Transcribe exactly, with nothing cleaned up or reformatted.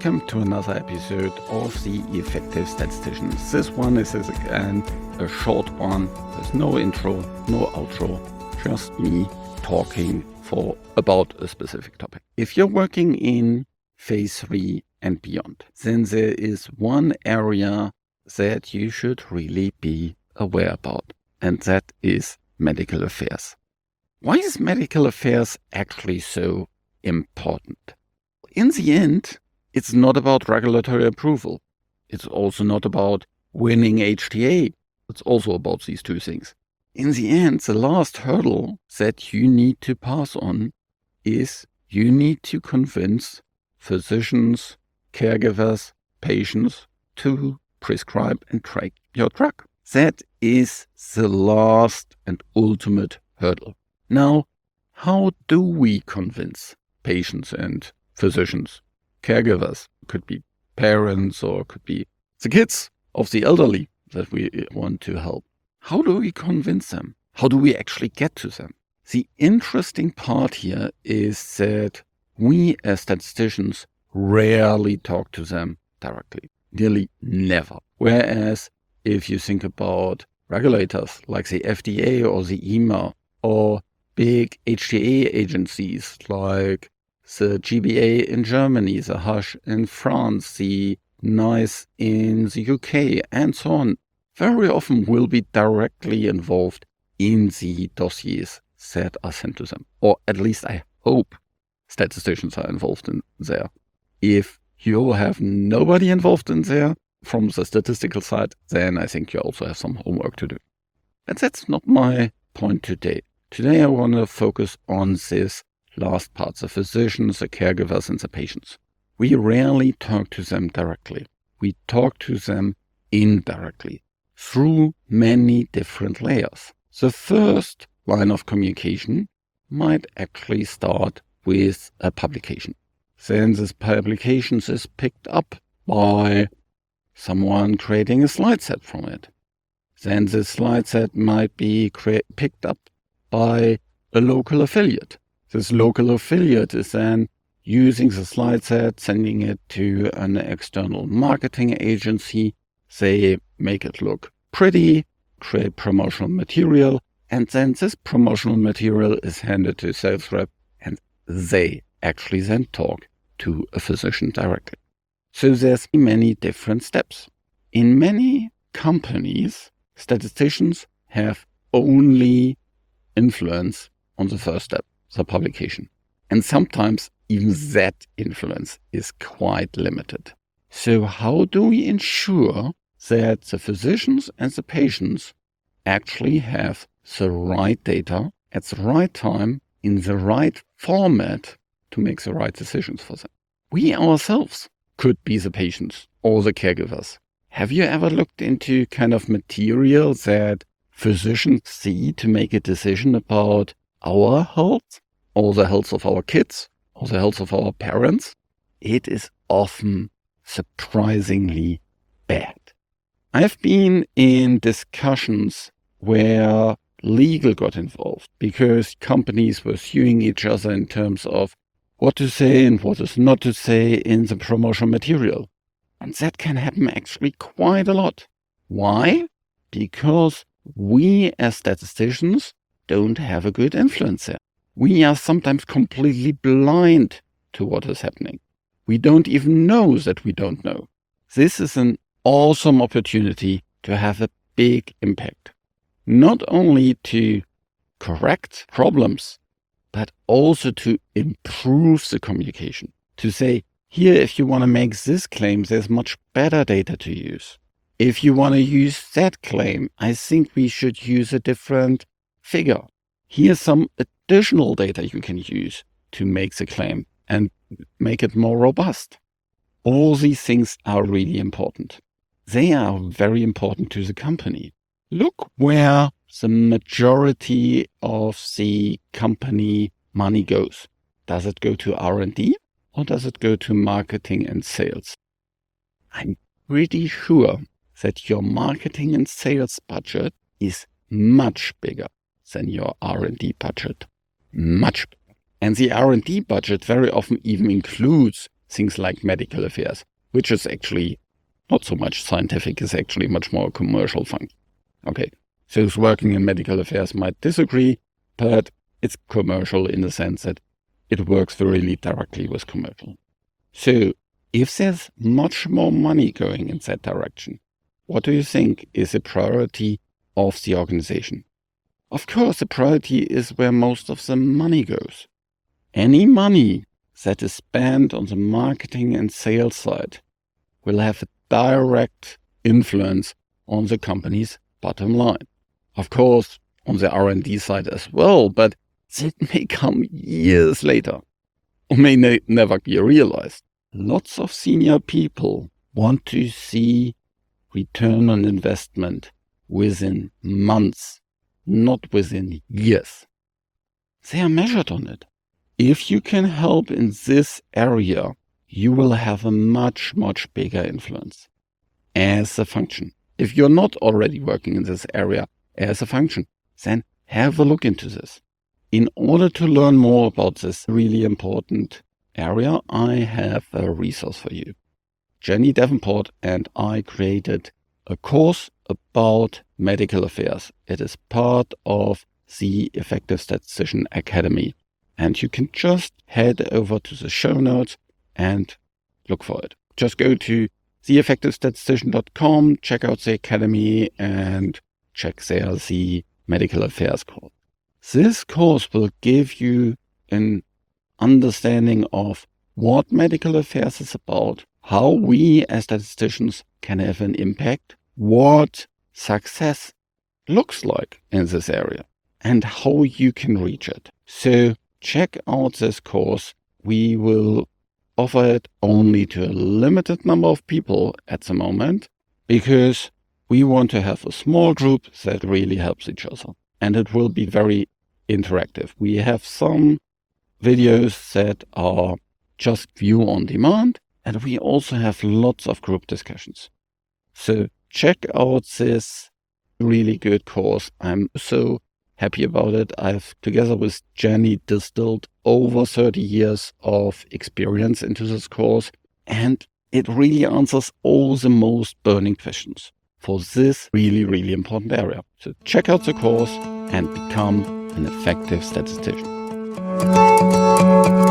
Welcome to another episode of the Effective Statisticians. This one is again a short one with no intro, no outro, just me talking for about a specific topic. If you're working in phase three and beyond, then there is one area that you should really be aware about, and that is medical affairs. Why is medical affairs actually so important? In the end, it's not about regulatory approval. It's also not about winning H T A. It's also about these two things. In the end, the last hurdle that you need to pass on is you need to convince physicians, caregivers, patients to prescribe and take your drug. That is the last and ultimate hurdle. Now, how do we convince patients and physicians, caregivers? Could be parents or could be the kids of the elderly that we want to help. How do we convince them? How do we actually get to them? The interesting part here is that we as statisticians rarely talk to them directly, nearly never. Whereas if you think about regulators like the F D A or the E M A or big H T A agencies like the G B A in Germany, the H A S H in France, the NICE in the U K, and so on, very often will be directly involved in the dossiers that are sent to them. Or at least I hope statisticians are involved in there. If you have nobody involved in there from the statistical side, then I think you also have some homework to do. But that's not my point today. Today I want to focus on this last part, the physicians, the caregivers, and the patients. We rarely talk to them directly. We talk to them indirectly through many different layers. The first line of communication might actually start with a publication. Then this publication is picked up by someone creating a slide set from it. Then this slide set might be cre- picked up by a local affiliate. This local affiliate is then using the slide set, sending it to an external marketing agency. They make it look pretty, create promotional material, and then this promotional material is handed to a sales rep, and they actually then talk to a physician directly. So there's many different steps. In many companies, statisticians have only influence on the first step, the publication. And sometimes even that influence is quite limited. So how do we ensure that the physicians and the patients actually have the right data at the right time in the right format to make the right decisions for them? We ourselves could be the patients or the caregivers. Have you ever looked into kind of material that physicians see to make a decision about our health or the health of our kids or the health of our parents? It is often surprisingly bad. I've been in discussions where legal got involved because companies were suing each other in terms of what to say and what is not to say in the promotional material. And that can happen actually quite a lot. Why? Because we as statisticians don't have a good influence there. We are sometimes completely blind to what is happening. We don't even know that we don't know. This is an awesome opportunity to have a big impact. Not only to correct problems, but also to improve the communication. To say, here, if you want to make this claim, there's much better data to use. If you want to use that claim, I think we should use a different figure. Here's some additional data you can use to make the claim and make it more robust. All these things are really important. They are very important to the company. Look where the majority of the company money goes. Does it go to R and D or does it go to marketing and sales? I'm pretty sure that your marketing and sales budget is much bigger than your R and D budget. Much bigger. And the R and D budget very often even includes things like medical affairs, which is actually not so much scientific, is actually much more commercial function. Okay, those working in medical affairs might disagree, but it's commercial in the sense that it works really directly with commercial. So if there's much more money going in that direction, what do you think is the priority of the organization? Of course, the priority is where most of the money goes. Any money that is spent on the marketing and sales side will have a direct influence on the company's bottom line. Of course, on the R and D side as well, but that may come years later or may ne- never be realized. Lots of senior people want to see return on investment within months, not within years. They are measured on it. If you can help in this area, you will have a much, much bigger influence as a function. If you're not already working in this area as a function, then have a look into this. In order to learn more about this really important area, I have a resource for you. Jenny Davenport and I created a course about medical affairs. It is part of the Effective Statistician Academy. And you can just head over to the show notes and look for it. Just go to the effective statistician dot com, check out the academy, and check there the medical affairs course. This course will give you an understanding of what medical affairs is about, how we as statisticians can have an impact, what success looks like in this area, and how you can reach it. So check out this course. We will offer it only to a limited number of people at the moment because we want to have a small group that really helps each other. And it will be very interactive. We have some videos that are just view on demand, and we also have lots of group discussions. So check out this really good course. I'm so happy about it. I've, together with Jenny, distilled over thirty years of experience into this course, and it really answers all the most burning questions for this really, really important area. So check out the course and become an effective statistician.